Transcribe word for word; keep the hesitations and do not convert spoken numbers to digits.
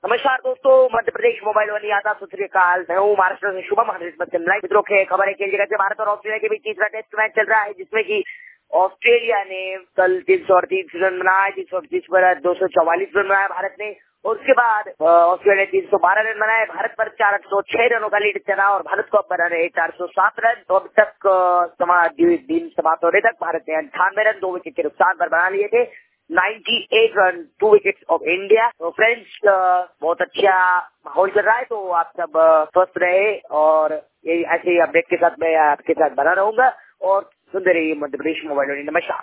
नमस्कार दोस्तों, Madhya Pradesh mobile one यात्रा सत श्री अकाल। मैं हूँ महाराष्ट्र से शुभम हंड्रेड मित्रों के खबर है खेल जगत से भारत और ऑस्ट्रेलिया के बीच तीसरा टेस्ट मैच चल रहा है, जिसमें कि ऑस्ट्रेलिया ने कल तीन सौ अड़तीस रन बनाए, तीन सौ अड़तीस पर दो सौ चौवालीस रन बनाया भारत ने। और उसके बाद ऑस्ट्रेलिया ने तीन सौ बारह रन बनाए, भारत पर चार सौ छह रनों का लीड चला और भारत को अब बना रहे चार सौ सात रन। तो अब तक दिन समाप्त होने तक भारत ने अंठानवे रन दो विकेट के नुकसान पर बना लिए थे। अट्ठानवे run two wickets of India. तो फ्रेंड्स, बहुत अच्छा माहौल चल रहा है, तो आप सब स्वस्थ रहे और यही ऐसे ही अपडेट के साथ मैं आपके साथ बना रहूंगा और सुनते रहिए मध्य प्रदेश मोबाइल। नमस्कार।